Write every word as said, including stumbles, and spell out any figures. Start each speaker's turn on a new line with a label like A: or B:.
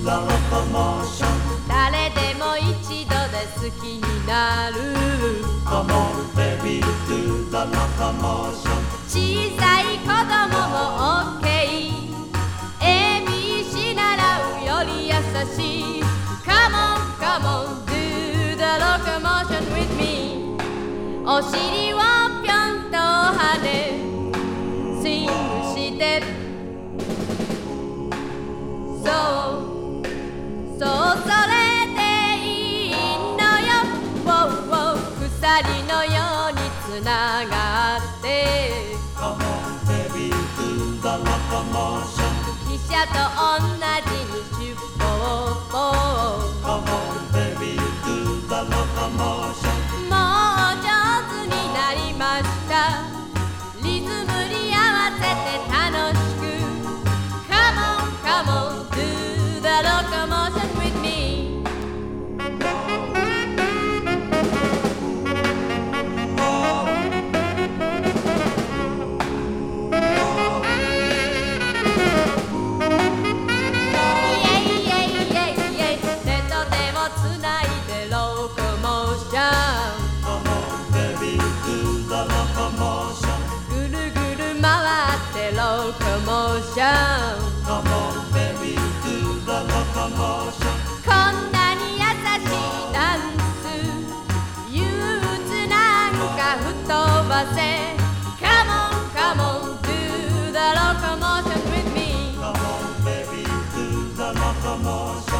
A: the locomotion.
B: 誰でも一度で好きになる
A: Come on, baby, do the locomotion.
B: 小さい子供も OKエービーシー 習うより優しい Come on, come on, do the locomotion with me お尻をぴょんと跳ねスイングしてそうそうそれでいいのよ wow, wow 鎖のようにつながって
A: Come on, baby, do the locomotion.
B: 汽車と同じに出歩
A: Come on, baby, do the locomotion.
B: もう上手になりましたリズムに合わせて楽しく Come on, come on, do the locomotion with me ロコモーション
A: Come on, baby, do the locomotion.
B: こんなに優しいダンス憂鬱なんか吹っ飛ばせ Come on, come on, do the locomotion with me
A: Come on, baby, do the locomotion.